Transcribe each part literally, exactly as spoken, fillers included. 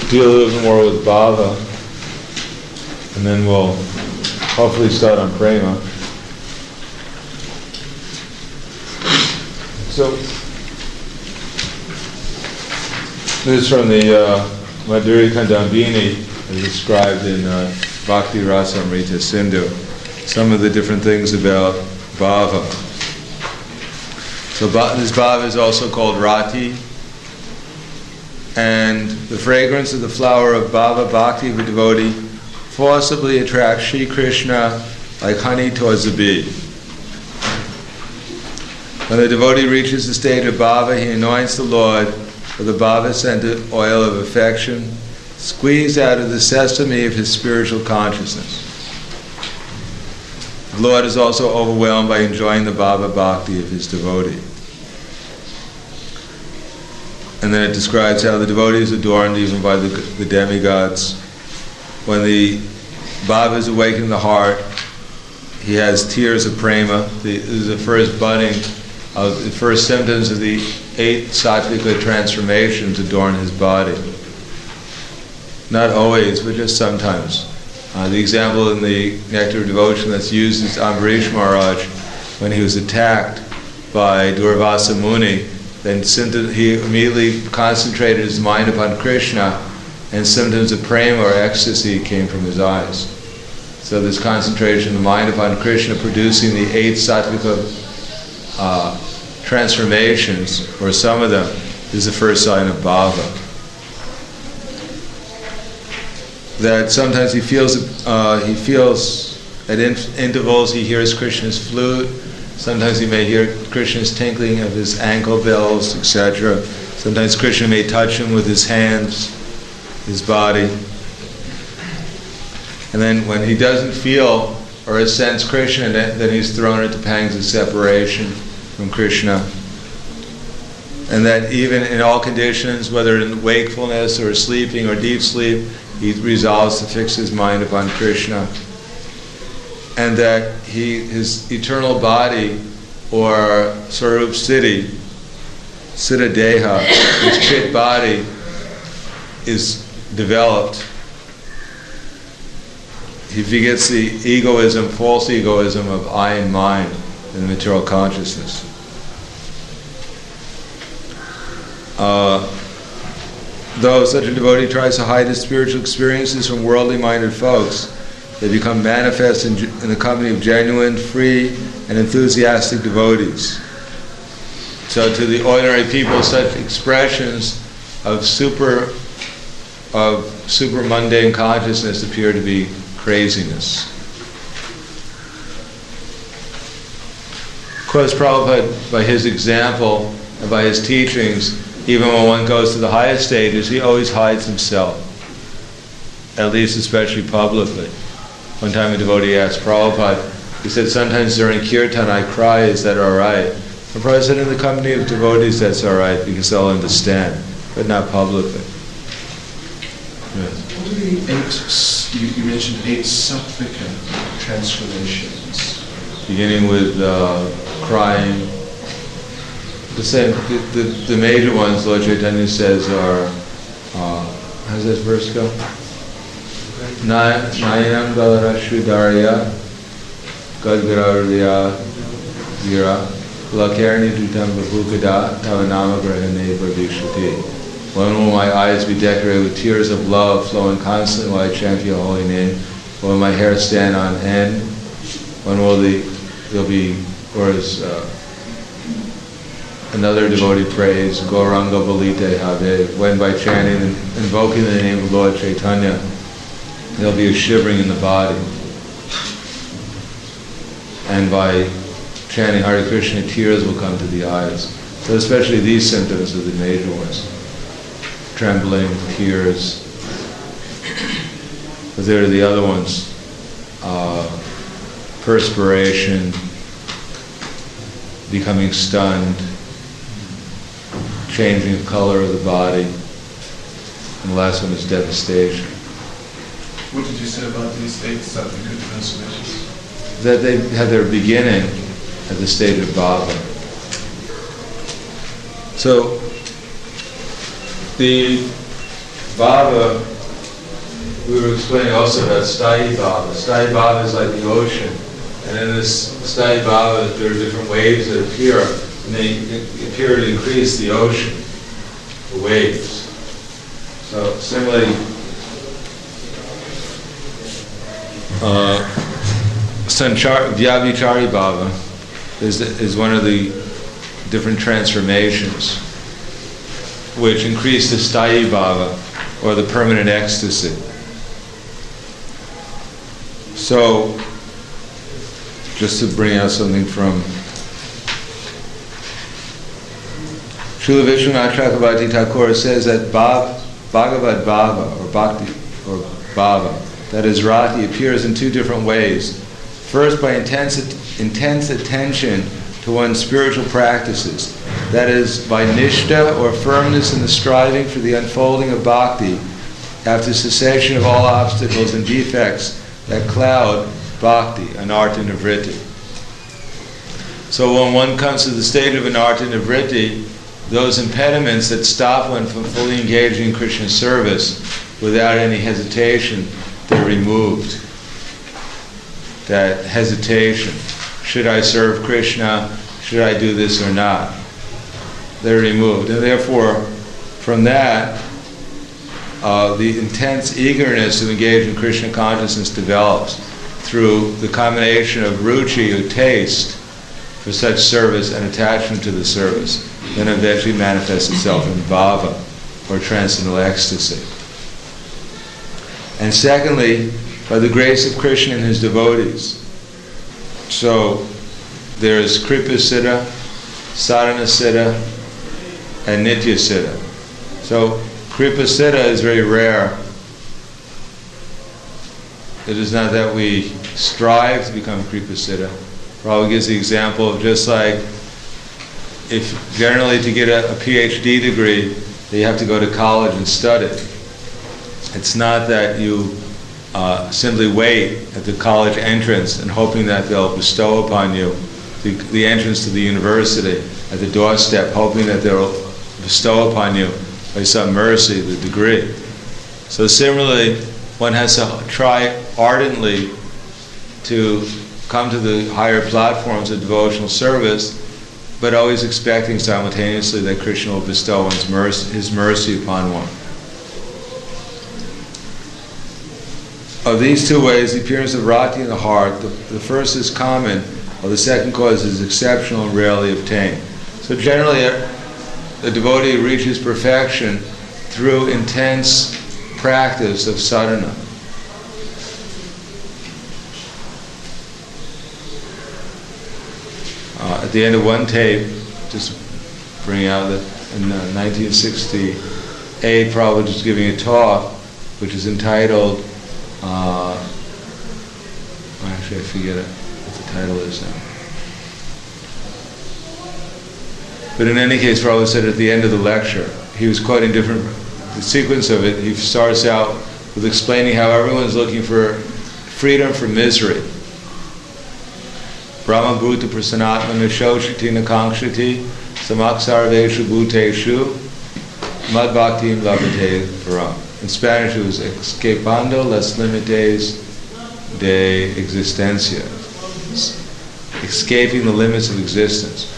deal a little bit more with bhava, and then we'll hopefully start on prema. So, this is from the uh, Madhurya Kandambini, as described in uh, Bhakti Rasamrita Sindhu, some of the different things about bhava. So this bhava is also called rati, and the fragrance of the flower of bhava bhakti of a devotee forcibly attracts Shri Krishna like honey towards a bee. When the devotee reaches the state of bhava, he anoints the Lord with the bhava-scented oil of affection, squeezed out of the sesame of his spiritual consciousness. The Lord is also overwhelmed by enjoying the bhava bhakti of his devotee. And then it describes how the devotee is adorned even by the, the demigods. When the bhava is awakened in the heart, he has tears of prema. The, this is the first budding of the first symptoms of the eight sattvika transformations adorn his body. Not always, but just sometimes. Uh, the example in the Nectar of Devotion that's used is Ambarish Maharaj, when he was attacked by Durvasa Muni. Then symptoms, he immediately concentrated his mind upon Krishna, and symptoms of prema or ecstasy came from his eyes. So this concentration of the mind upon Krishna, producing the eight sattvika uh, transformations, or some of them, is the first sign of bhava. That sometimes he feels, uh, he feels at in- intervals he hears Krishna's flute. Sometimes he may hear Krishna's tinkling of his ankle bells, et cetera. Sometimes Krishna may touch him with his hands, his body. And then when he doesn't feel or sense Krishna, then he's thrown into pangs of separation from Krishna. And that even in all conditions, whether in wakefulness or sleeping or deep sleep, he resolves to fix his mind upon Krishna. And that he, his eternal body, or Sarup Siddhi, Siddha Deha, his chit body, is developed. He forgets the egoism, false egoism of I and mine in the material consciousness. Uh, though such a devotee tries to hide his spiritual experiences from worldly-minded folks, they become manifest in, in the company of genuine, free, and enthusiastic devotees. So to the ordinary people, such expressions of super of super mundane consciousness appear to be craziness. Of course, Prabhupada, by his example and by his teachings, even when one goes to the highest stages, he always hides himself, at least especially publicly. One time a devotee asked Prabhupada, he said, sometimes during kirtan I cry, is that all right? And Prabhupada said, in the company of devotees that's all right, because they'll understand, but not publicly. Yes. What are the eight, you, you mentioned eight sattvika transformations. Beginning with uh, crying. The same, the, the, the major ones, Lord Chaitanya says, are, uh, how does this verse go? Nayanam Galarashvidarya Gadgararya Gira Lakarni Dutam Babukada Tavanama Grahane Bhavishati. When will my eyes be decorated with tears of love flowing constantly while I chant your holy name? When will my hair stand on end? When will the there'll be, or as uh, another devotee prays, Gauranga Balite Have, when by chanting and invoking the name of Lord Chaitanya, there'll be a shivering in the body. And by chanting Hare Krishna, tears will come to the eyes. So especially these symptoms are the major ones. Trembling, tears. But there are the other ones. Uh, perspiration, becoming stunned, changing of color of the body. And the last one is devastation. What did you say about these eight sattvika transformations? That they have their beginning at the state of bhava. So the Bhava, we were explaining also about Sthayi Bhava. Sthayi Bhava is like the ocean. And in this Sthayi Bhava, there are different waves that appear. And they appear to increase the ocean, the waves. So similarly, uh, Sanchar, Vyavichari Bhava is, is one of the different transformations which increase the Sthayi Bhava, or the permanent ecstasy. So, just to bring out something from Srila Vishwanath Chakravarti Thakur says that Bhav, Bhagavad Bhava, or Bhakti, or Bhava, that is Rati, appears in two different ways. First, by intense, intense attention to one's spiritual practices, that is, by nishtha, or firmness in the striving for the unfolding of bhakti, after cessation of all obstacles and defects that cloud bhakti, anartha nivritti. So when one comes to the state of anartha nivritti, those impediments that stop one from fully engaging in Krishna's service without any hesitation, they're removed. That hesitation, should I serve Krishna, should I do this or not? They're removed. And therefore, from that, uh, the intense eagerness to engage in Krishna consciousness develops through the combination of ruchi, or taste, for such service and attachment to the service. Then eventually manifests itself in bhava, or transcendental ecstasy. And secondly, by the grace of Krishna and his devotees. So there is Kripa Siddha, Sadhana Siddha, and Nitya Siddha. So Kripa Siddha is very rare. It is not that we strive to become Kripa Siddha. Prabhupada gives the example of just like, if generally to get a, a PhD degree, you have to go to college and study. It's not that you uh, simply wait at the college entrance and hoping that they'll bestow upon you the, the entrance to the university at the doorstep, hoping that they'll bestow upon you by some mercy the degree. So similarly, one has to try ardently to come to the higher platforms of devotional service, but always expecting simultaneously that Krishna will bestow one's mercy, his mercy upon one. Of these two ways, the appearance of rati in the heart, the, the first is common, while the second cause is exceptional and rarely obtained. So generally, a, a devotee reaches perfection through intense practice of sadhana. Uh, at the end of one tape, just bring out that in uh, nineteen sixty-eight, Prabhupada was giving a talk, which is entitled, uh, actually I forget it, what the title is now. But in any case, Prabhupada said at the end of the lecture, he was quoting different, the sequence of it, he starts out with explaining how everyone's looking for freedom from misery. Brahma bhuta prasanatma nishoshati nakankshati samaksarveshu bhuteshu mad bhaktim labhate param. In Spanish it was escapando las límites de existencia, escaping the limits of existence.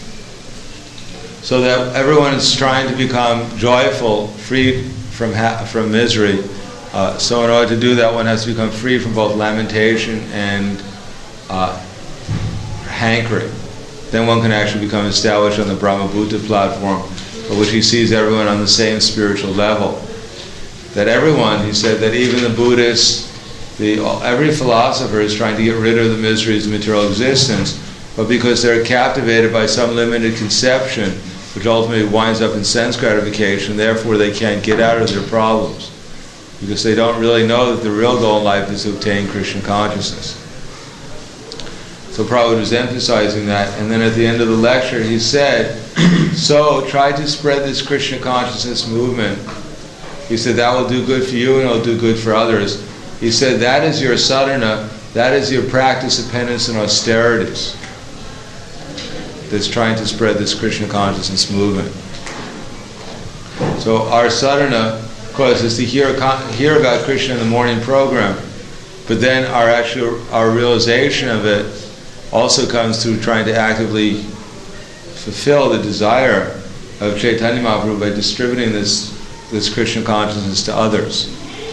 So that everyone is trying to become joyful, free from ha- from misery. Uh, so in order to do that, one has to become free from both lamentation and uh, hankering. Then one can actually become established on the Brahma Bhuta platform, for which he sees everyone on the same spiritual level. That everyone, he said, that even the Buddhists, the, every philosopher is trying to get rid of the miseries of material existence, but because they're captivated by some limited conception, which ultimately winds up in sense gratification, therefore they can't get out of their problems, because they don't really know that the real goal in life is to obtain Krishna consciousness. So Prabhupada was emphasizing that, and then at the end of the lecture he said, so try to spread this Krishna consciousness movement. He said that will do good for you and it will do good for others. He said that is your sadhana, that is your practice of penance and austerities that's trying to spread this Krishna consciousness movement. So our sadhana, course, is to hear hear about Krishna in the morning program, but then our actual our realization of it also comes through trying to actively fulfill the desire of Chaitanya Mahaprabhu by distributing this this Krishna consciousness to others.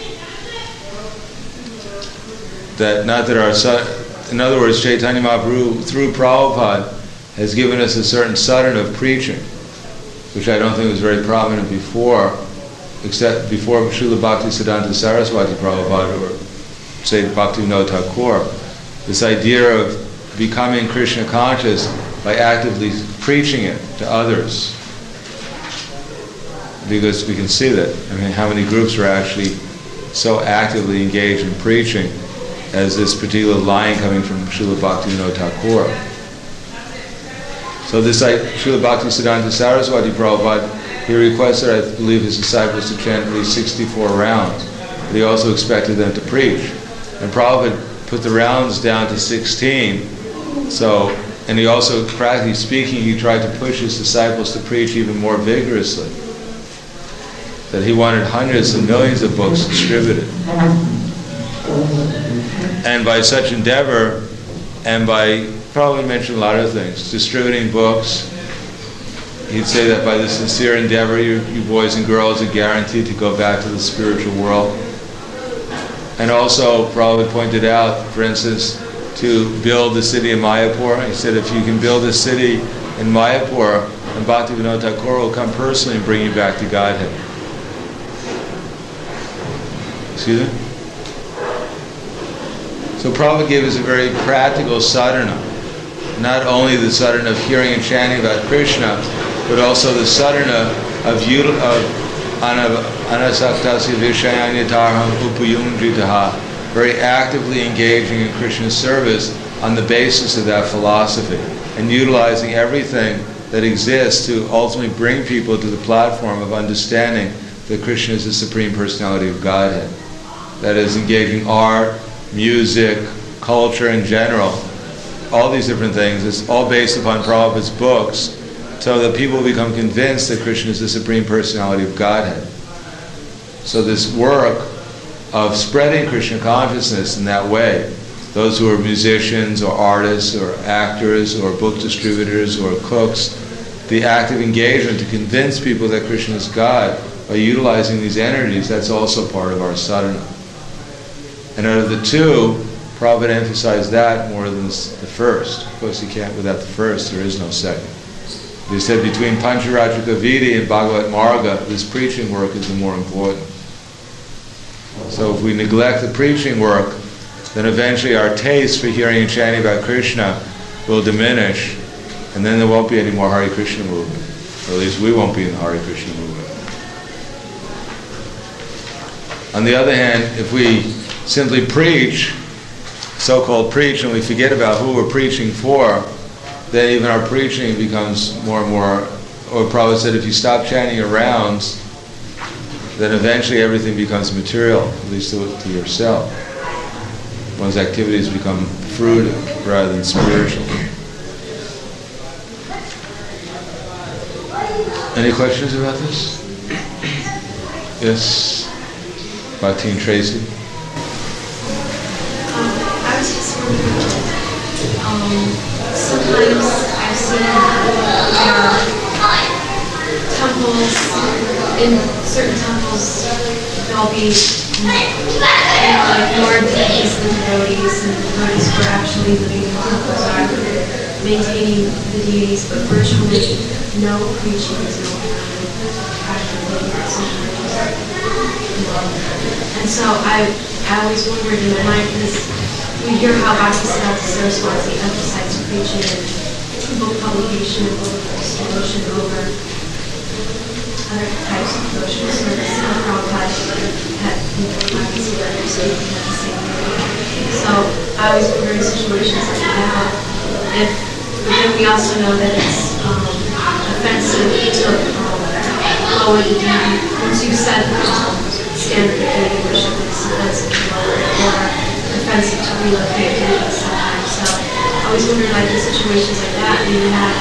That not that our, in other words, Chaitanya Mahaprabhu through Prabhupada has given us a certain sadhana of preaching, which I don't think was very prominent before, except before Srila Bhaktisiddhanta Saraswati Prabhupada or say Bhaktivinoda Thakur. This idea of becoming Krishna conscious by actively preaching it to others. Because we can see that, I mean, how many groups are actually so actively engaged in preaching as this particular line coming from Srila Bhaktivinoda Thakur. So this like, Srila Bhaktisiddhanta Saraswati Prabhupada, he requested, I believe, his disciples to chant at least sixty-four rounds. But he also expected them to preach. And Prabhupada put the rounds down to sixteen. So, and he also, practically speaking, he tried to push his disciples to preach even more vigorously. That he wanted hundreds and millions of books distributed. And by such endeavor, and by, probably mentioned a lot of things, distributing books, he'd say that by the sincere endeavor, you, you boys and girls are guaranteed to go back to the spiritual world. And also, probably pointed out, for instance, to build the city of Mayapur. He said, if you can build a city in Mayapur, then Bhaktivinoda Thakur will come personally and bring you back to Godhead. Excuse me? So Prabhupada gave us a very practical sadhana. Not only the sadhana of hearing and chanting about Krishna, but also the sadhana of, of anasaktasya vishayanyatarham upayunjitaha, very actively engaging in Krishna service on the basis of that philosophy, and utilizing everything that exists to ultimately bring people to the platform of understanding that Krishna is the Supreme Personality of Godhead. That is, engaging art, music, culture in general, all these different things. It's all based upon Prabhupada's books, so that people become convinced that Krishna is the Supreme Personality of Godhead. So this work of spreading Krishna consciousness in that way, those who are musicians or artists or actors or book distributors or cooks, the active engagement to convince people that Krishna is God by utilizing these energies, that's also part of our sadhana. And out of the two, Prabhupada emphasized that more than the first. Of course, you can't, without the first, there is no second. He said between Pancharajika Vidi and Bhagavat Marga, this preaching work is the more important. So if we neglect the preaching work, then eventually our taste for hearing and chanting about Krishna will diminish, and then there won't be any more Hare Krishna movement. Or at least we won't be in the Hare Krishna movement. On the other hand, if we simply preach, so-called preach, and we forget about who we're preaching for, then even our preaching becomes more and more, or Prabhupada said, if you stop chanting your rounds, then eventually everything becomes material, at least to, to yourself. One's activities become fruitive rather than spiritual. Any questions about this? Yes? Bhakti and Tracy? I was just wondering, um, sometimes I've seen uh, temples, in certain temples, there'll be, you know, like more deities than devotees, and the devotees who are actually living in the temples are maintaining the deities, but virtually no preaching is going on actively or something. And so I, I always wondered in my mind, because we hear how Bhaktisiddhanta Saraswati emphasized preaching and book publication and book distribution over other types of devotional service. And Prabhupada had, you know, Bhaktisiddhanta speaking at the same time. So I always wonder in situations like that, if, but then we also know that it's um, offensive to um, lower the deity. Once you said um, standard of deity worship is offensive to lower it, or offensive to relocate deities sometimes. So I always wondered, like in situations like that, when you have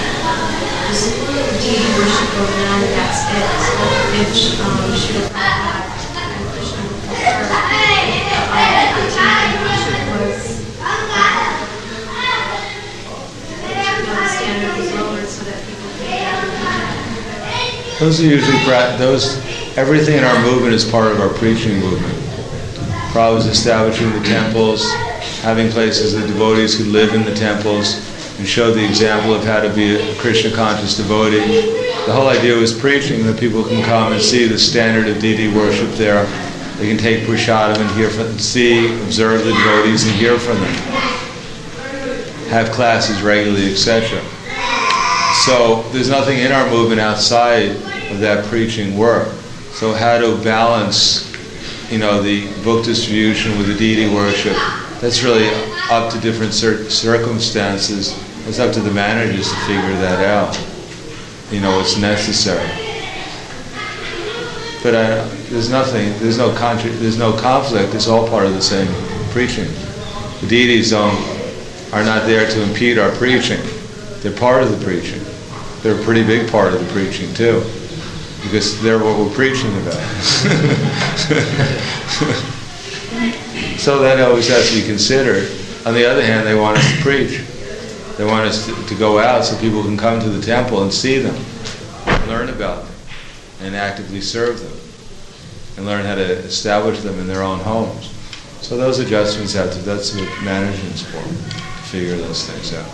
just deity worship going on and that's it. So if um, Srila Prabhupada Those are usually, pra- those, everything in our movement is part of our preaching movement. Prabhupada was establishing the temples, having places that devotees could live in the temples, and showed the example of how to be a Krishna-conscious devotee. The whole idea was preaching, that people can come and see the standard of deity worship there. They can take prasadam and hear from, see, observe the devotees and hear from them. Have classes regularly, et cetera. So there's nothing in our movement outside of that preaching work. So how to balance, you know, the book distribution with the deity worship, that's really up to different cir- circumstances. It's up to the managers to figure that out. You know, what's necessary. But I, there's nothing, there's no contra- there's no conflict. It's all part of the same preaching. The deities don't, are not there to impede our preaching. They're part of the preaching. They're a pretty big part of the preaching too, because they're what we're preaching about. So that always has to be considered. On the other hand, they want us to preach. They want us to, to go out so people can come to the temple and see them, learn about them, and actively serve them, and learn how to establish them in their own homes. So those adjustments have to, that's what management's for, to figure those things out.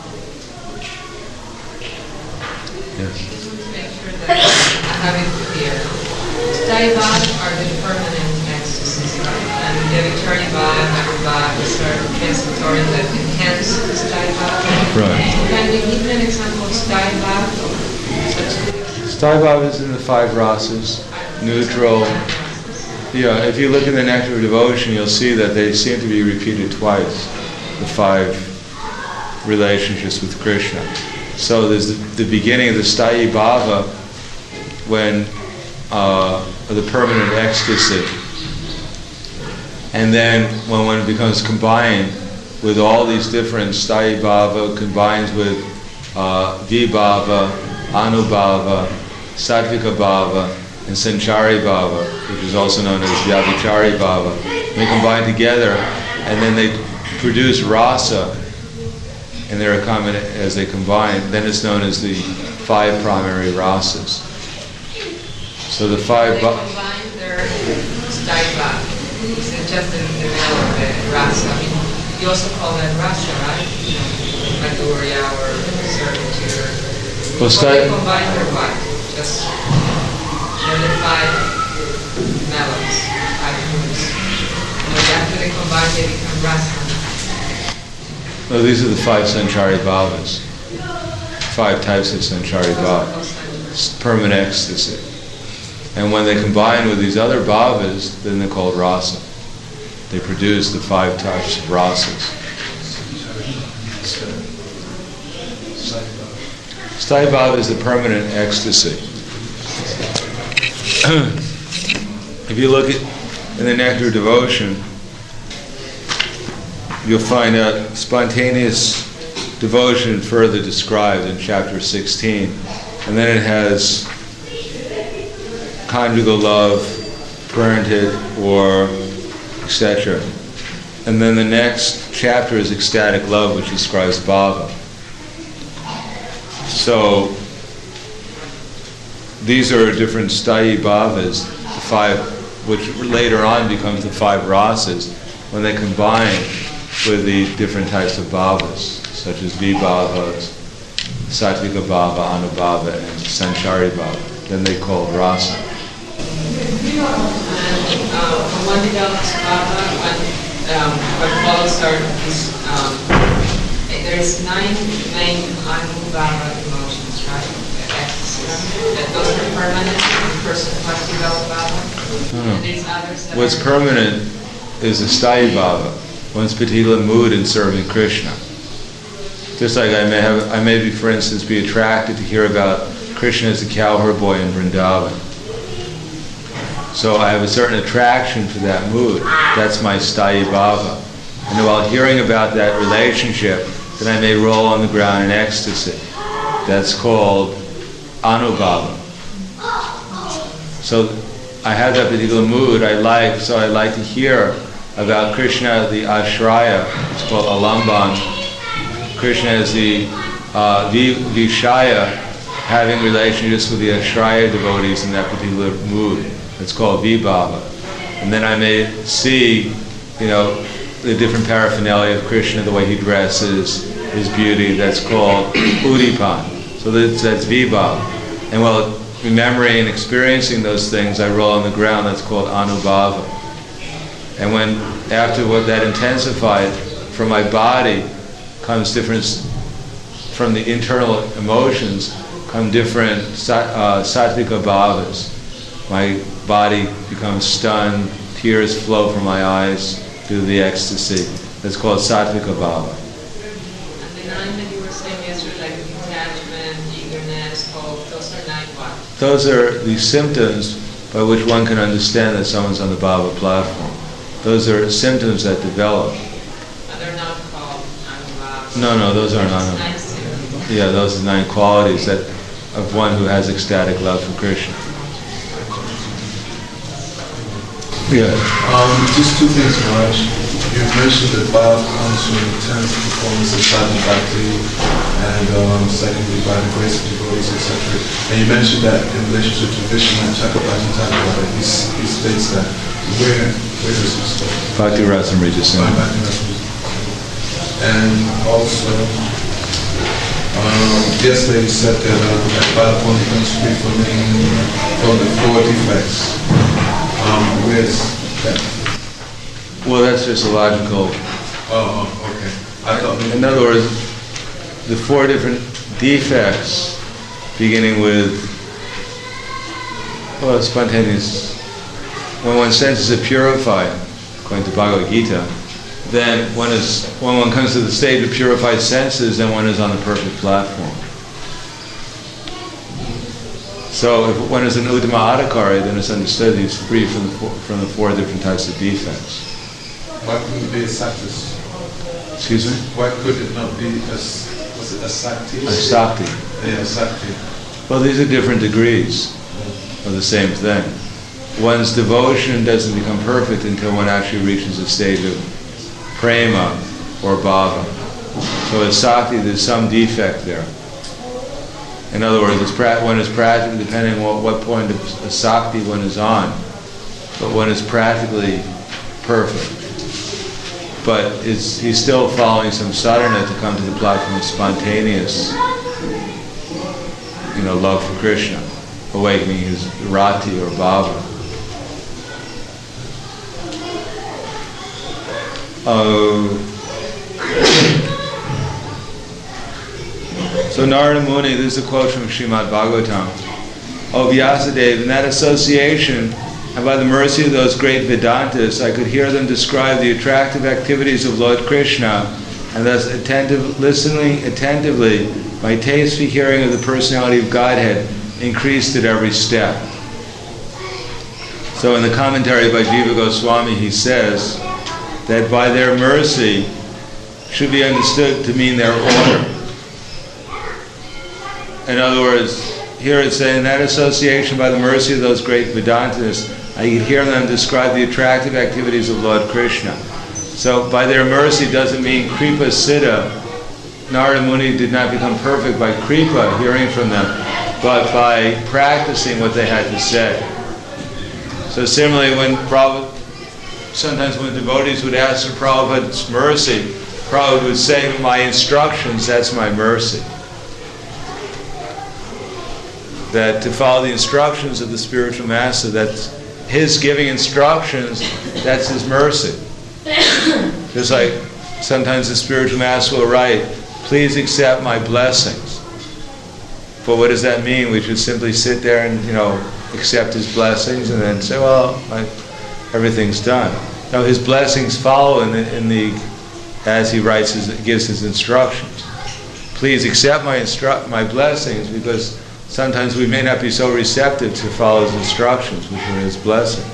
Yes? Just want to make sure that I have it clear. Sthayi-bhava are the permanent ecstasies, right? And Devacharya-bhava, Nagara-bhava, these are transitory that enhance the Sthayi-bhava. Right. So can you give me an example of Sthayi-bhava? Sthayi-bhava is in the five rasas, neutral. Yeah, if you look in the Nectar of Devotion, you'll see that they seem to be repeated twice, the five relationships with Krishna. So there's the, the beginning of the Sthayi-bhava, when uh, the permanent ecstasy, and then when one becomes combined with all these different Sthayi-bhava, combines with uh, Vibhava, Anubhava, Sattvika Bhava, and Sanchari Bhava, which is also known as Vyabhichari Bhava. They combine together, and then they produce rasa, and they're common as they combine. Then it's known as the five primary rasas. So the five. They combine their Sthayi-bhava. Is it just in the middle of the rasa? I mean, you also call that rasa, right? Madhurya or servitude. Well, Well, they Sthayi- combine their what? Just they're the five melons, five moods. And after they combine, they become rasa. No, these are the five Sanchari Bhavas. Five types of Sanchari Bhava. It's permanent ecstasy. And when they combine with these other bhavas, then they're called rasa. They produce the five types of rasas. Sthayi Bhava is the permanent ecstasy. If you look at in the Nectar of Devotion, you'll find out spontaneous devotion further described in chapter sixteen. And then it has conjugal love, parentage, or et cetera. And then the next chapter is ecstatic love, which describes bhava. So these are different sthayi bhavas, the five, which later on becomes the five rasas, when they combine with the different types of bhavas, such as vibhavas, sattvika bhava, anubhava, and sanchari bhava. Then they call rasa. And uh, from one develops bhava, and um, what follows are these, um, there's nine main anubhava emotions, right? The ecstasies. That those are permanent, the person must develop bhava. No, no. And there's others that What's are permanent is the sthayi bhava, one's particular mood in serving Krishna. Just like I may have, I may be, for instance, be attracted to hear about Krishna as the cowherd boy in Vrindavan. So I have a certain attraction for that mood. That's my sthayi bhava. And while hearing about that relationship, then I may roll on the ground in ecstasy. That's called anubhava. So I have that particular mood I like, so I like to hear about Krishna, the ashraya, it's called alamban. Krishna is the uh, vishaya, having relationships with the Ashraya devotees in that particular mood. It's called Vibhava. And then I may see, you know, the different paraphernalia of Krishna, the way he dresses, his beauty, that's called Udipan. So that's, that's Vibhava. And while remembering and experiencing those things, I roll on the ground, that's called Anubhava. And when, after what that intensified, from my body comes different, from the internal emotions, come different uh, sattvika bhavas. My body becomes stunned, tears flow from my eyes due to the ecstasy. That's called sattvika bhava. And the nine that you were saying yesterday, like detachment, eagerness, hope, those are nine what? Those are the symptoms by which one can understand that someone's on the bhava platform. Those are symptoms that develop. And they're not called anubhava. No, no, those are not. Nine symptoms. Yeah, those are nine qualities that of one who has ecstatic love for Krishna. Yeah. Um, just two things, Maharaj. You mentioned that bhav comes from intense performance of sadhana bhakti, and um, secondly by the grace of devotees, et cetera. And you mentioned that in relationship to Vishnu and Chakravartin Thakur, he, he states that. Where, where does he state? Bhakti Rasamrita Singh. By Bhakti Rasamrita. And also, um, yesterday you said that uh, that bhav only comes free from the, from the four defects. Um, where's that? Well, that's just a logical. Oh, oh, okay. I thought. In other words, the four different defects, beginning with, well, spontaneous. When one's senses are purified, according to Bhagavad Gita, then one is, when one comes to the stage of purified senses, then one is on the perfect platform. So if one is an Uttama Adhikari, then it's understood he's free from the four, from the four different types of defects. Why couldn't it be a Saktis? Excuse me? Why could it not be a, was it a Sakti? A Sakti. Yeah, a Sakti. Well, these are different degrees of the same thing. One's devotion doesn't become perfect until one actually reaches a stage of prema or bhava. So at Sakti, there's some defect there. In other words, it's pra- one is practically, depending on what, what point of Sakti one is on, but one is practically perfect. But it's, he's still following some sadhana to come to the platform of spontaneous, you know, love for Krishna, awakening his rati or bhava. Uh, so Narada Muni, this is a quote from Srimad Bhagavatam. O Vyasadeva, in that association, and by the mercy of those great Vedantas, I could hear them describe the attractive activities of Lord Krishna, and thus attentive, listening attentively, my taste for hearing of the personality of Godhead increased at every step. So in the commentary by Jiva Goswami, he says that by their mercy should be understood to mean their order. In other words, here it's saying that association by the mercy of those great Vedantas, I could hear them describe the attractive activities of Lord Krishna. So by their mercy doesn't mean Kripa Siddha. Narada Muni did not become perfect by Kripa, hearing from them, but by practicing what they had to say. So similarly, when Prabhupada, sometimes when devotees would ask for Prabhupada's mercy, Prabhupada would say, my instructions, that's my mercy. That to follow the instructions of the spiritual master, that's his giving instructions, that's his mercy. Just like sometimes the spiritual master will write, please accept my blessings. But what does that mean? We should simply sit there and, you know, accept his blessings and then say, well, I, everything's done. No, his blessings follow in the, in the as he writes his, gives his instructions. Please accept my instru- my blessings, because sometimes we may not be so receptive to follow his instructions, which are his blessings.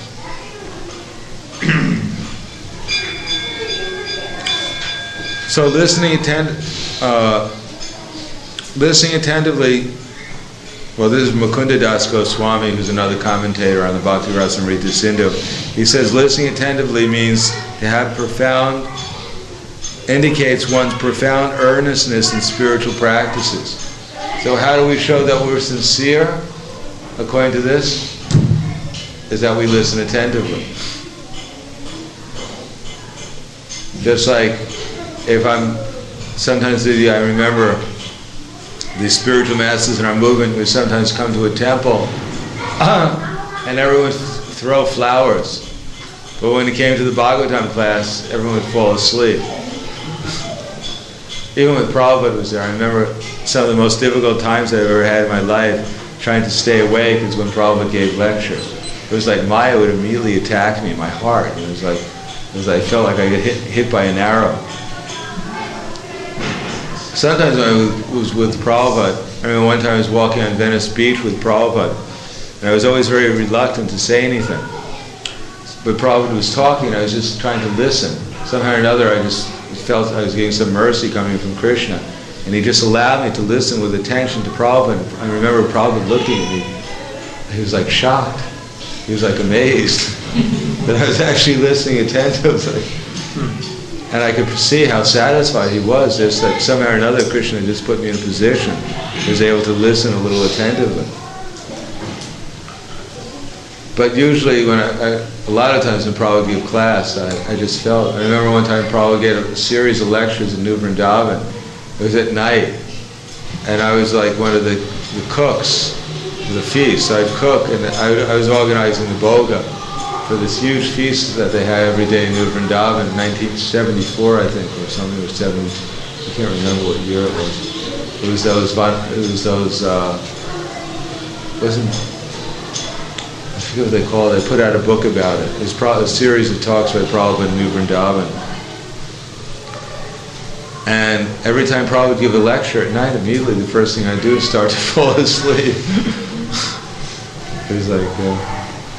So listening, atten- uh, listening attentively, well, this is Mukunda Das Goswami, who's another commentator on the Bhakti Rasamrita Sindhu. He says listening attentively means to have profound, indicates one's profound earnestness in spiritual practices. So how do we show that we're sincere, according to this? Is that we listen attentively. Just like if I'm, sometimes I remember the spiritual masters in our movement would sometimes come to a temple and everyone would throw flowers. But when it came to the Bhagavatam class, everyone would fall asleep. Even when Prabhupada was there, I remember some of the most difficult times I've ever had in my life trying to stay awake is when Prabhupada gave lectures. It was like Maya would immediately attack me in my heart. It was like, it was like I felt like I got hit, hit by an arrow. Sometimes when I was with Prabhupada, I remember one time I was walking on Venice Beach with Prabhupada, and I was always very reluctant to say anything. But Prabhupada was talking, and I was just trying to listen. Somehow or another, I just felt I was getting some mercy coming from Krishna. And he just allowed me to listen with attention to Prabhupada. I remember Prabhupada looking at me. He was like shocked. He was like amazed that I was actually listening attentively. And I could see how satisfied he was, just that somehow or another Krishna just put me in a position. I was able to listen a little attentively. But usually, when I, I, a lot of times when Prabhupada gave class, I, I just felt. I remember one time Prabhupada gave a series of lectures in New Vrindavan. It was at night, and I was like one of the, the cooks for the feast. So I'd cook, and I, I was organizing the boga for this huge feast that they had every day in New Vrindavan in nineteen seventy-four, I think, or something, or seventy. I can't remember what year it was. It was those. It was those. Uh, wasn't. I forget what they call it. They put out a book about it. It's pro- a series of talks by Prabhupada in New Vrindavan. And every time Prabhupada would give a lecture at night, immediately the first thing I do is start to fall asleep. It was like, uh,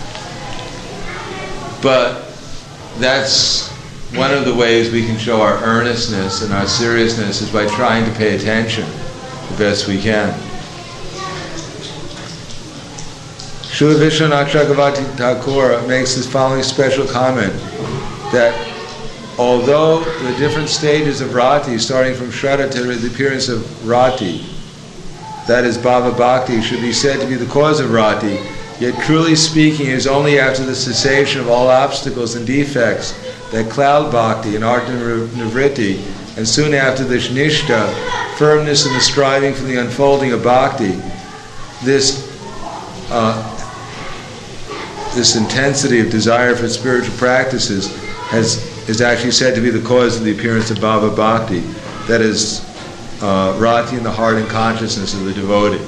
but that's one of the ways we can show our earnestness and our seriousness is by trying to pay attention the best we can. Srila Vishwanath Chakravarti Thakur makes this following special comment that although the different stages of rati, starting from Shraddha to the appearance of rati, that is Bhava Bhakti, should be said to be the cause of rati, yet truly speaking, it is only after the cessation of all obstacles and defects that cloud bhakti and artha nivritti, and soon after this nishta, firmness in the striving for the unfolding of bhakti, this uh, this intensity of desire for spiritual practices has is actually said to be the cause of the appearance of Bhava Bhakti, that is uh, rati in the heart and consciousness of the devotee.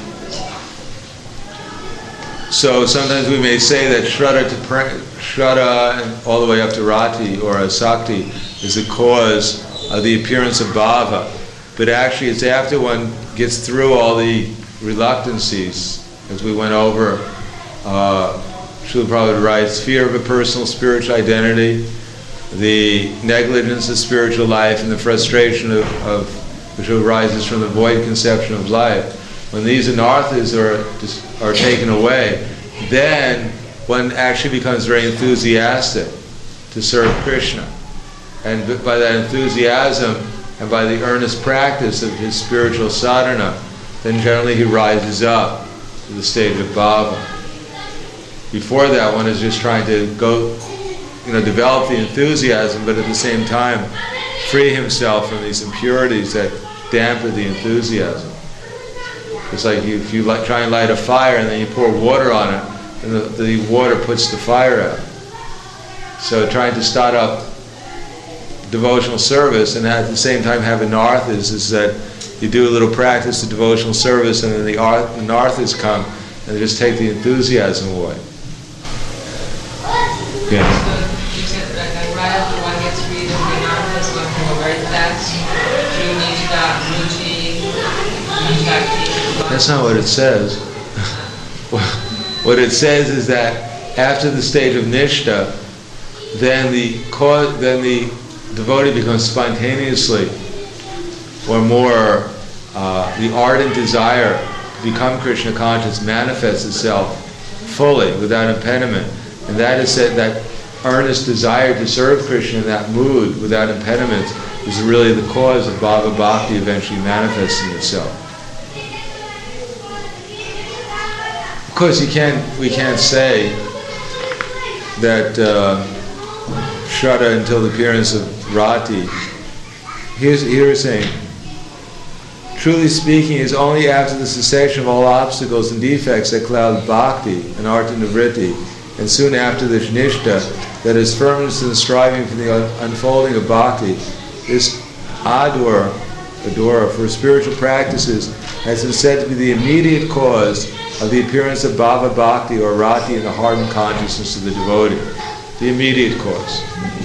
So sometimes we may say that Shraddha to pra- Shraddha and all the way up to rati or asakti is the cause of the appearance of bhava, but actually it's after one gets through all the reluctancies, as we went over. Uh, Srila Prabhupada writes, fear of a personal spiritual identity, the negligence of spiritual life, and the frustration of, of which arises from the void conception of life. When these anarthas are are taken away, then one actually becomes very enthusiastic to serve Krishna. And by that enthusiasm and by the earnest practice of his spiritual sadhana, then generally he rises up to the stage of bhava. Before that, one is just trying to go, you know, develop the enthusiasm, but at the same time free himself from these impurities that dampen the enthusiasm. It's like you, if you light, try and light a fire and then you pour water on it, and the, the water puts the fire out. So trying to start up devotional service and at the same time have anarthas is that you do a little practice of devotional service and then the anarthas come and they just take the enthusiasm away. Yeah. So you said that like, right after one gets rid of the anarthas, one can go very fast through nishta, ruchi, nishta. That's not what it says. What it says is that after the stage of nishta, then the cause, then the devotee becomes spontaneously or more uh, the ardent desire to become Krishna conscious manifests itself fully without impediment, and that is that that earnest desire to serve Krishna in that mood without impediments is really the cause of Bhava Bhakti eventually manifesting itself. Of course, you can't, we can't say that uh, Shraddha until the appearance of Rati. Here's, here's saying, truly speaking, it's only after the cessation of all obstacles and defects that cloud bhakti and artha nivritti, and soon after the nishta, that is firmness in the striving for the unfolding of bhakti, this ador, adora for spiritual practices, has been said to be the immediate cause of the appearance of bhava bhakti or rati in the heart and consciousness of the devotee. The immediate cause.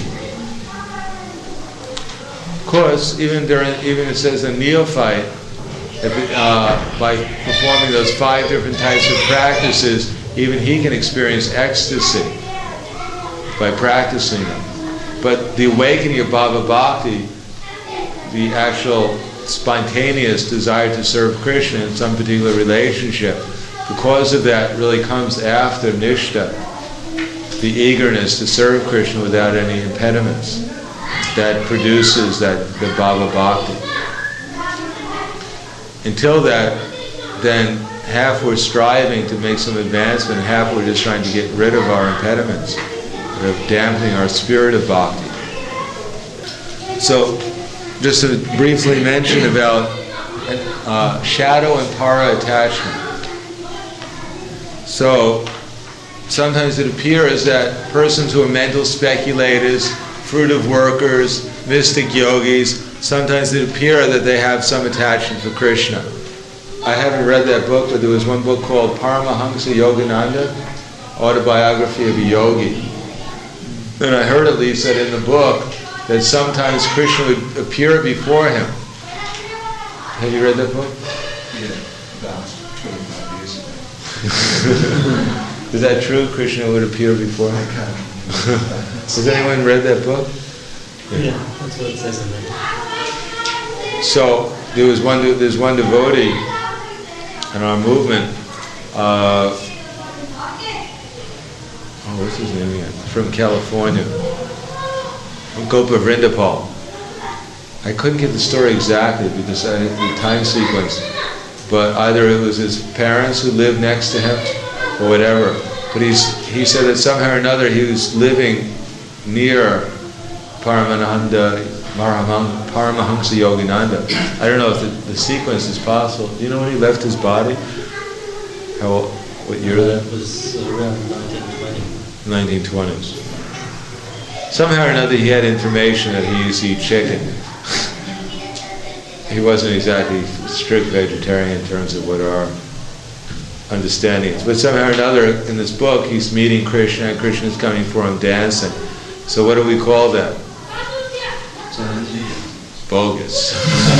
Of course, even during, even it says a neophyte, if it, uh, by performing those five different types of practices, even he can experience ecstasy by practicing them. But the awakening of bhava bhakti, the actual spontaneous desire to serve Krishna in some particular relationship, the cause of that really comes after nishta, the eagerness to serve Krishna without any impediments, that produces that the bhava bhakti. Until that, then half we're striving to make some advancement, half we're just trying to get rid of our impediments, of dampening our spirit of bhakti. So, just to briefly mention about uh, shadow and para attachment. So, sometimes it appears that persons who are mental speculators, fruitive workers, mystic yogis, sometimes it appears that they have some attachment for Krishna. I haven't read that book, but there was one book called Paramahamsa Yogananda, Autobiography of a Yogi. And I heard at least that in the book that sometimes Krishna would appear before him. Have you read that book? Yeah, about twenty-five years ago. Is that true? Krishna would appear before him? I can't. Has anyone read that book? Yeah, yeah, that's what it says in there. So there was one. There's one devotee in our movement. Uh, oh, what's his name again? From California, from Gopa Vrindapal. I couldn't get the story exactly because I the time sequence, but either it was his parents who lived next to him, or whatever. But he's he said that somehow or another he was living near Paramananda, Paramahamsa Yogananda. I don't know if the, the sequence is possible. Do you know when he left his body? How what year that? It was around nineteen twenty. nineteen twenties. Somehow or another he had information that he used to eat chicken. He wasn't exactly strict vegetarian in terms of what our understanding is. But somehow or another in this book he's meeting Krishna and Krishna is coming for him dancing. So what do we call that? Bogus.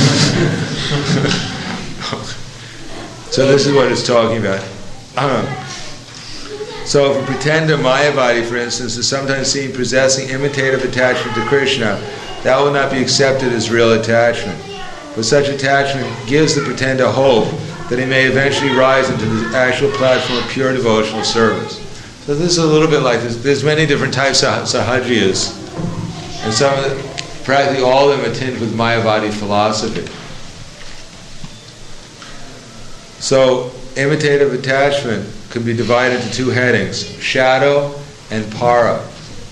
So this is what it's talking about. Uh, so if a pretender Mayavadi, for instance, is sometimes seen possessing imitative attachment to Krishna, that will not be accepted as real attachment. But such attachment gives the pretender hope that he may eventually rise into the actual platform of pure devotional service. So this is a little bit like this. There's many different types of sahajiyas, and some of the, practically all of them are tinged with Mayavadi philosophy. So imitative attachment can be divided into two headings, shadow and para.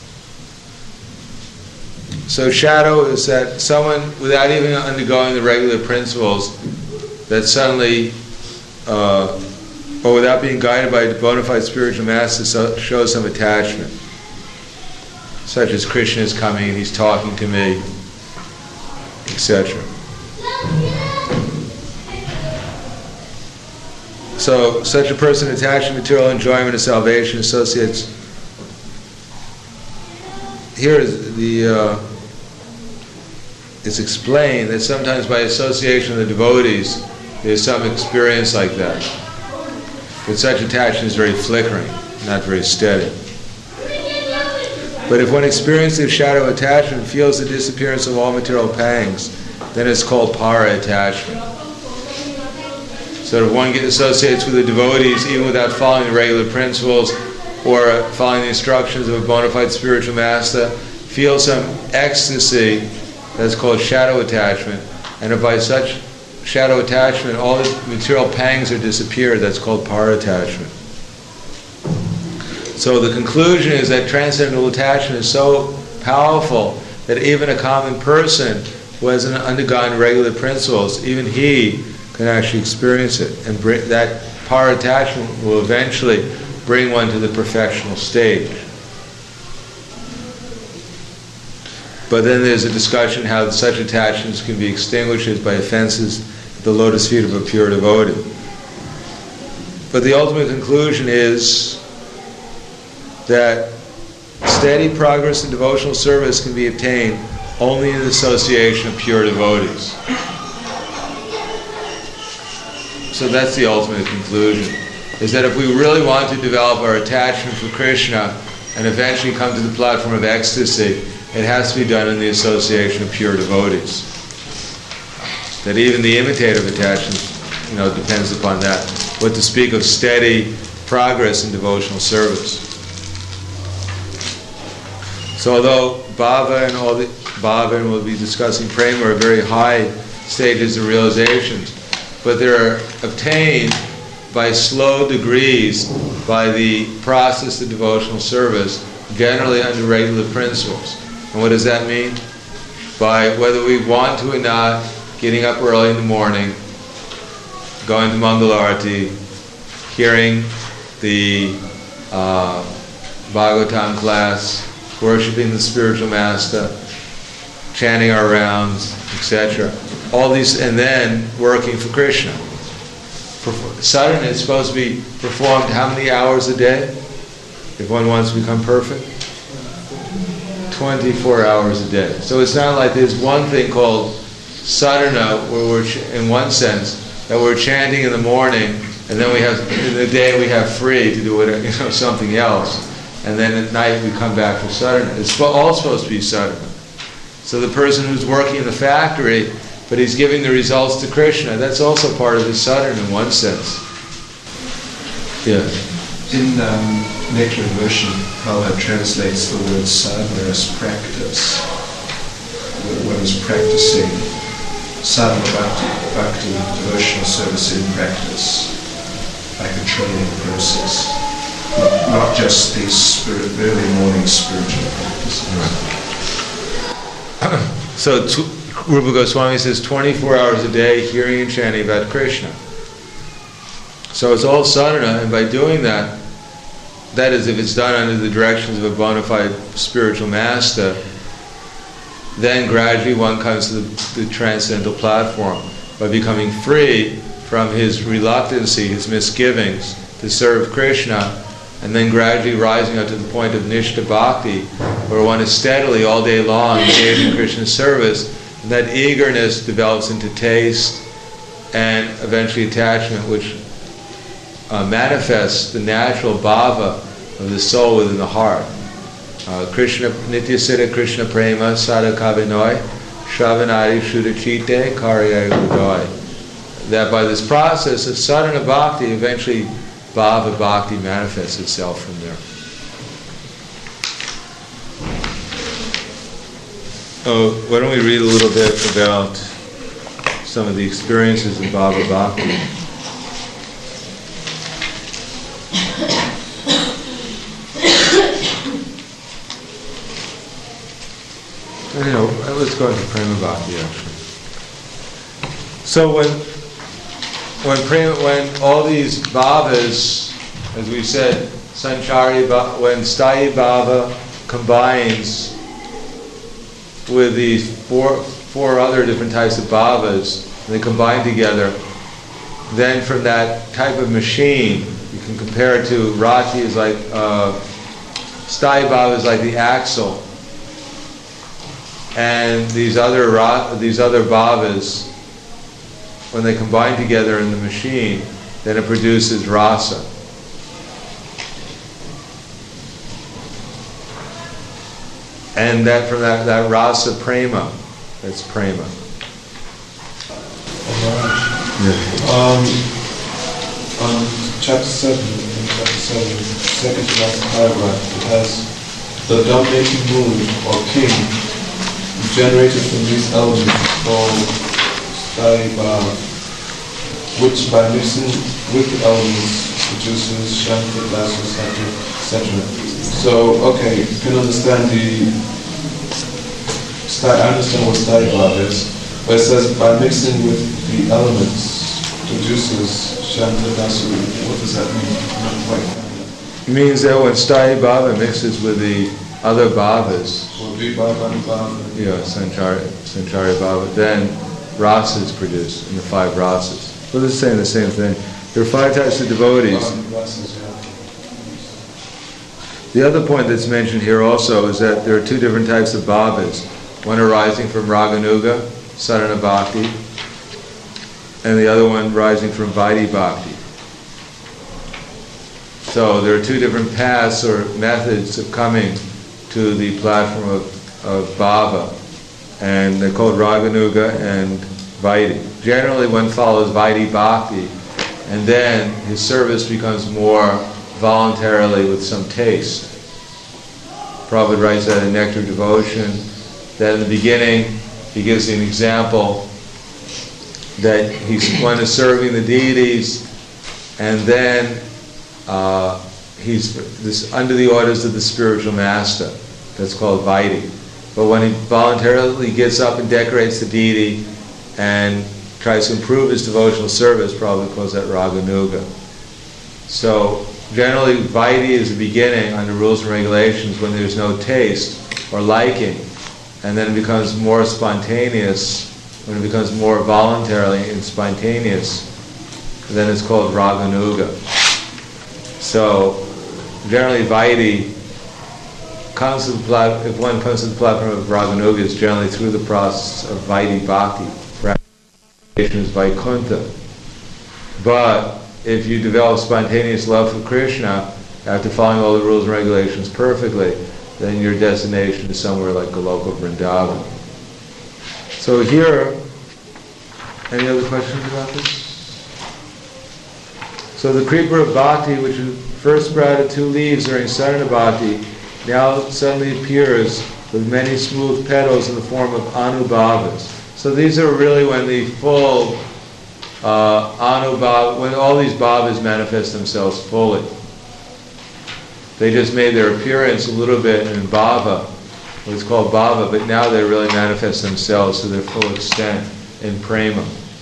So shadow is that someone, without even undergoing the regular principles, that suddenly, uh, or without being guided by a bona fide spiritual master, so, shows some attachment. Such as Krishna is coming and he's talking to me, et cetera. So, such a person attached to material enjoyment of salvation associates. Here is the. Uh, it's explained that sometimes by association of the devotees, there's some experience like that. But such attachment is very flickering, not very steady. But if one experiences shadow attachment, feels the disappearance of all material pangs, then it's called para attachment. So if one gets associates with the devotees, even without following the regular principles or following the instructions of a bona fide spiritual master, feels some ecstasy, that's called shadow attachment. And if by such shadow attachment all the material pangs are disappeared, that's called para attachment. So the conclusion is that transcendental attachment is so powerful that even a common person who hasn't undergone regular principles, even he can actually experience it. And bring, that power attachment will eventually bring one to the perfectional stage. But then there's a discussion how such attachments can be extinguished by offenses at the lotus feet of a pure devotee. But the ultimate conclusion is that steady progress in devotional service can be obtained only in the association of pure devotees. So that's the ultimate conclusion, is that if we really want to develop our attachment for Krishna and eventually come to the platform of ecstasy, it has to be done in the association of pure devotees. That even the imitative attachment, you know, depends upon that. What to speak of steady progress in devotional service. So although Bhava and all the Bhava and we'll be discussing Prema are very high stages of realizations, but they're obtained by slow degrees by the process of devotional service, generally under regular principles. And what does that mean? By whether we want to or not, getting up early in the morning, going to Mangalarti, hearing the uh, Bhagavatam class, worshipping the spiritual master, chanting our rounds, et cetera. All these, and then working for Krishna. Sadhana is supposed to be performed how many hours a day? If one wants to become perfect? twenty-four hours a day. So it's not like there's one thing called sadhana, where we're, ch- in one sense, that we're chanting in the morning, and then we have, in the day we have free to do whatever, you know, something else. And then at night we come back for sadhana. It's all supposed to be sadhana. So the person who's working in the factory, but he's giving the results to Krishna, that's also part of his sadhana in one sense. Yeah. In um, Nectar and Version, Prabhupada translates the word sadhana as practice. One is practicing sadhana bhakti, bhakti, devotional service in practice, like a training process. Not just these spirit, early morning spiritual practices. Right. So t- Rupa Goswami says twenty-four hours a day hearing and chanting about Krishna. So it's all sadhana, and by doing that, that is, if it's done under the directions of a bona fide spiritual master, then gradually one comes to the, the transcendental platform by becoming free from his reluctancy, his misgivings to serve Krishna, and then gradually rising up to the point of Nishta Bhakti, where one is steadily all day long engaged in Krishna's service, and that eagerness develops into taste and eventually attachment, which uh, manifests the natural bhava of the soul within the heart. Uh, Krishna Nitya Siddha Krishna Prema Sadhaka Vinay Shravanari Shuddhachite Karya Udoy. That by this process of sadhana bhakti, eventually Bhava Bhakti manifests itself from there. Oh, why don't we read a little bit about some of the experiences of Bhava Bhakti? You know, let's go into Prema Bhakti actually. So when When, prema, when all these bhavas, as we said, sanchari, when sthayi bhava combines with these four four other different types of bhavas, and they combine together, then from that type of machine, you can compare it to Rati is like, uh, sthayi bhava is like the axle, and these other these other bhavas, when they combine together in the machine, then it produces rasa. And that from that, that rasa prema, that's prema. Yeah. Um, um, chapter seven, in chapter seven, second to last paragraph, it has the dominating moon or king generated from these elements called Sthayi Bhava, which by mixing with the elements the juices, Shanta, Lasso, et cetera. So, okay, you can understand the, I understand what Sthaya Bhava is, but it says by mixing with the elements, the juices, Shanta, Lasso, what does that mean? I'm not quite finding. It means that when Sthaya Bhava mixes with the other bhavas, Well, Vibhava and Bhava. you know, Sanchari, Sanchari Bhava, then rasa is produced in the five rasas. Well, this is saying the same thing. There are five types of devotees. The other point that's mentioned here also is that there are two different types of bhavas. One arising from Raganuga, Sadhana Bhakti, and the other one rising from Vaidhi Bhakti. So there are two different paths or methods of coming to the platform of, of bhava, and they're called Raganuga and Vaidhi. Generally one follows Vaidhi Bhakti, and then his service becomes more voluntarily with some taste. Prabhupada writes that in Nectar of Devotion, that in the beginning he gives an example that he's one is serving the deities, and then uh, he's this under the orders of the spiritual master. That's called Vaidhi. But when he voluntarily gets up and decorates the deity and tries to improve his devotional service, Prabhupada calls that Raganuga. So generally Vaidhi is the beginning under rules and regulations when there's no taste or liking, and then it becomes more spontaneous, when it becomes more voluntarily and spontaneous, then it's called Raganuga. So generally Vaidhi comes to the plat- if one comes to the platform of Raganuga, it's generally through the process of Vaidhi Bhakti, is Vaikuntha. But if you develop spontaneous love for Krishna after following all the rules and regulations perfectly, then your destination is somewhere like Goloka Vrindavan. So here, any other questions about this? So the creeper of bhakti, which first sprouted two leaves during sadhana bhakti, now suddenly appears with many smooth petals in the form of anubhavas. So these are really when the full uh, anubhav, when all these bhavas manifest themselves fully. They just made their appearance a little bit in bhava, what's called bhava, but now they really manifest themselves to their full extent in prema,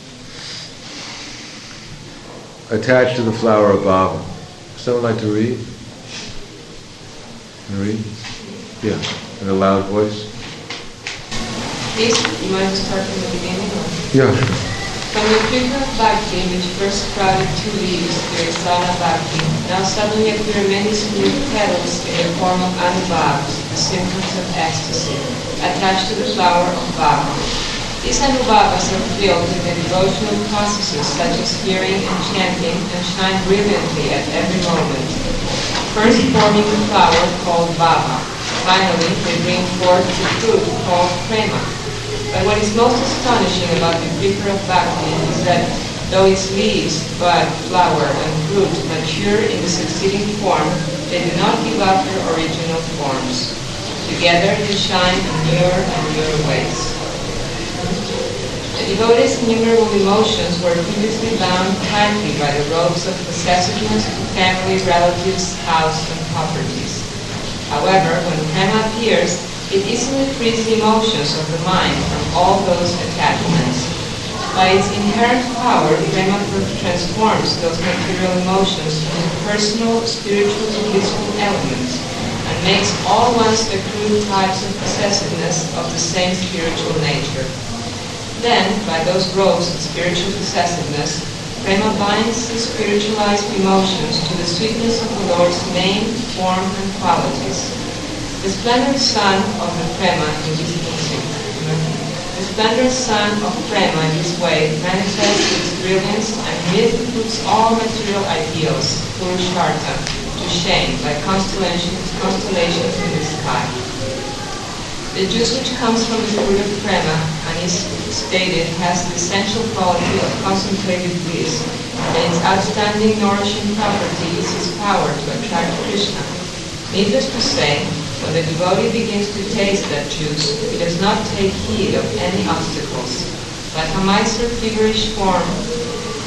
attached to the flower of bhava. Someone like to read? Can you read? Yeah, in a loud voice. Please, you mind to start from the beginning? Or? Yeah, sure. From the creeper of bhakti, which first sprouted two leaves during sadhana bhakti, now suddenly appear many smooth petals in the form of anubhavas, the symptoms of ecstasy, attached to the flower of bhava. These anubhavas are filled with the devotional processes such as hearing and chanting, and shine brilliantly at every moment. First forming the flower called bhava. Finally, they bring forth the fruit called prema. But what is most astonishing about the creeper of bhakti is that though its leaves, bud, flower, and fruit mature in the succeeding form, they do not give up their original forms. Together they shine in newer and newer ways. The devotee's innumerable emotions were previously bound tightly by the ropes of possessiveness to family, relatives, house, and properties. However, when prema appears, it easily frees the emotions of the mind from all those attachments. By its inherent power, prema transforms those material emotions into personal, spiritual, blissful elements, and makes all one's accrued types of possessiveness of the same spiritual nature. Then, by those ropes of spiritual possessiveness, prema binds the spiritualized emotions to the sweetness of the Lord's name, form, and qualities. The splendid sun of the prema in this the splendid sun of prema in this way manifests its brilliance and immediately puts all material ideals, purushartha, to shame by constellations, constellations in the sky. The juice which comes from the fruit of prema, and is stated, has the essential quality of concentrated bliss, and its outstanding nourishing property is its power to attract Krishna. Needless to say, when the devotee begins to taste that juice, he does not take heed of any obstacles. Like a miser feverish form,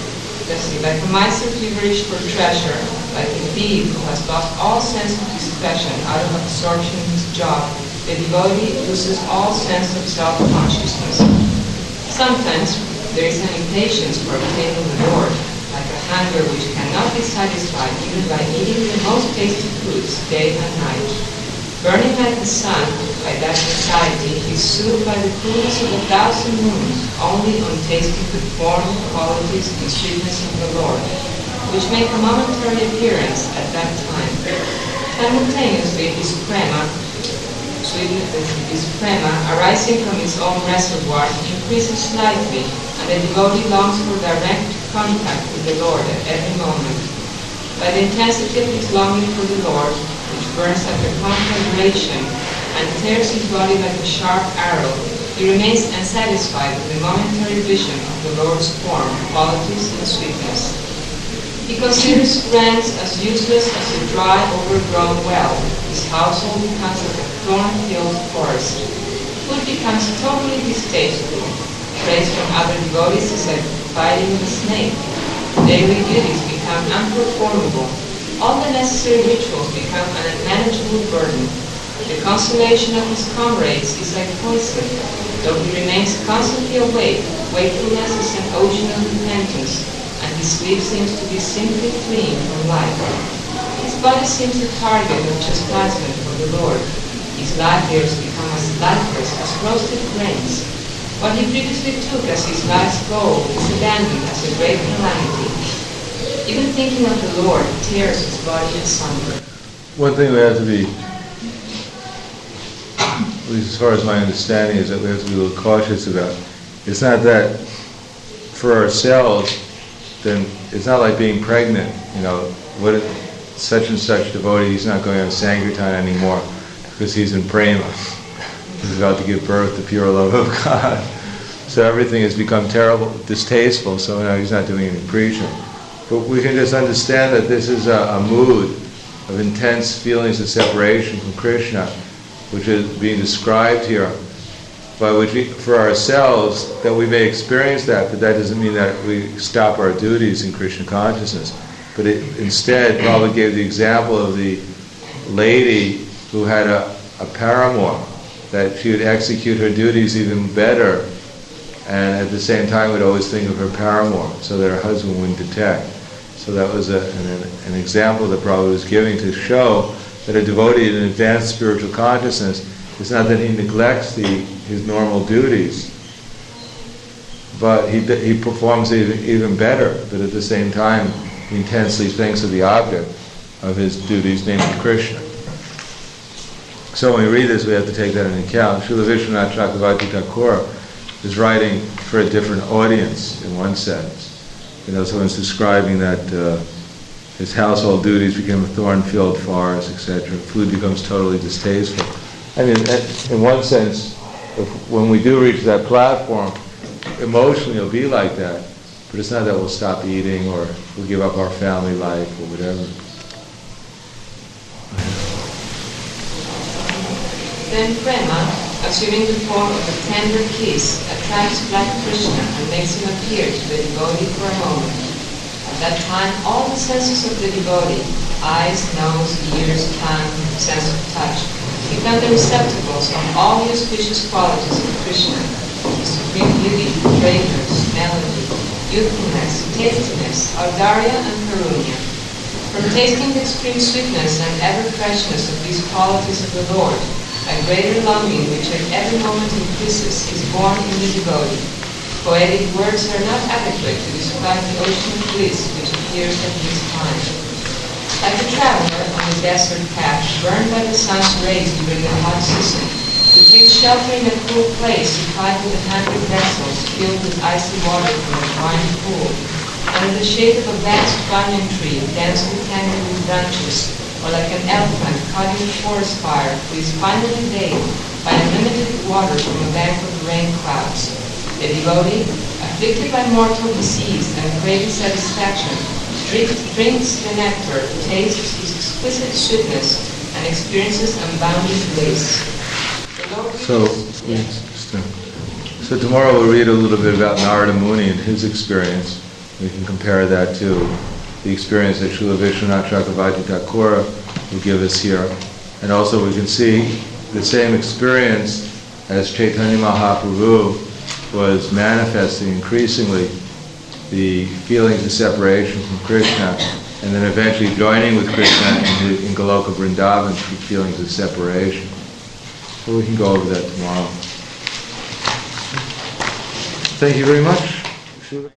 let's see, like a miser feverish for treasure, like a thief who has lost all sense of discretion out of absorption in his job, the devotee loses all sense of self-consciousness. Sometimes there is an impatience for obtaining the Lord, like a hunger which cannot be satisfied even by eating the most tasty foods day and night. Burning like the sun by that anxiety, he is soothed by the coolness of a thousand moons, only on tasting the form, qualities, and sweetness of the Lord, which make a momentary appearance at that time. Simultaneously, his prema, sweetness, his prema, arising from his own reservoir, increases slightly, and the devotee longs for direct contact with the Lord at every moment. By the intensity of his longing for the Lord, which burns like a conflagration and tears his body like a sharp arrow, he remains unsatisfied with the momentary vision of the Lord's form, qualities, and sweetness. He considers friends as useless as a dry, overgrown well. His household becomes like a thorn-filled forest. Food becomes totally distasteful. Praise from other devotees is like fighting with a snake. Daily duties become unperformable. All the necessary rituals become an unmanageable burden. The consolation of his comrades is like poison. Though he remains constantly awake, wakefulness is an ocean of repentance, and his sleep seems to be simply fleeing from life. His body seems a target of chastisement for the Lord. His life years become as lifeless as roasted grains. What he previously took as his life's goal is abandoned as a great calamity. Even thinking of the Lord tears his body asunder. One thing we have to be, at least as far as my understanding is, that we have to be a little cautious about. It's not that for ourselves, then it's not like being pregnant. You know, what if such and such devotee, he's not going on Sankirtan anymore because he's in prema. He's about to give birth to pure love of God. So everything has become terrible, distasteful, so now he's not doing any preaching. But we can just understand that this is a, a mood of intense feelings of separation from Krishna, which is being described here, by which we, for ourselves, that we may experience that, but that doesn't mean that we stop our duties in Krishna consciousness. But it, instead, Prabhupada gave the example of the lady who had a, a paramour, that she would execute her duties even better, and at the same time would always think of her paramour, so that her husband wouldn't detect. So that was a, an, an example that Prabhupada was giving to show that a devotee in advanced spiritual consciousness, it's not that he neglects the, his normal duties, but he, he performs even, even better, but at the same time he intensely thinks of the object of his duties, namely Krishna. So when we read this, we have to take that into account. Srila Vishwanath Chakravarti Thakur is writing for a different audience, in one sense. You know, so it's describing that uh, his household duties became a thorn-filled forest, et cetera. Food becomes totally distasteful. I mean, in one sense, if, when we do reach that platform, emotionally it'll be like that, but it's not that we'll stop eating or we'll give up our family life or whatever. Then prema, assuming the form of a tender kiss, attracts Black Krishna and makes him appear to the devotee for a moment. At that time, all the senses of the devotee, eyes, nose, ears, tongue, sense of touch, become the receptacles of all the auspicious qualities of Krishna: his supreme beauty, fragrance, melody, youthfulness, tastiness, audarya, and karunya. From tasting the extreme sweetness and ever-freshness of these qualities of the Lord, a greater longing which at every moment increases is born in the devotee. Poetic words are not adequate to describe the ocean of bliss which appears at this time. Like a traveler on the desert path, burned by the sun's rays during the hot season, who takes shelter in a cool place supplied with a hundred vessels filled with icy water from a briny pool, under the shade of a vast banyan tree densely tangled with branches, or like an elephant caught in a forest fire who is finally bathed by unlimited water from a bank of rain clouds. The devotee, afflicted by mortal disease and craving satisfaction, drinks, drinks the nectar, tastes its exquisite sweetness, and experiences unbounded bliss. So, so tomorrow we'll read a little bit about Narada Muni and his experience. We can compare that to the experience that Srila Vishwanath Chakravarti Thakura will give us here. And also we can see the same experience as Chaitanya Mahaprabhu was manifesting increasingly, the feelings of separation from Krishna, and then eventually joining with Krishna in, the, in Goloka Vrindavan through feelings of separation. So we can go over that tomorrow. Thank you very much.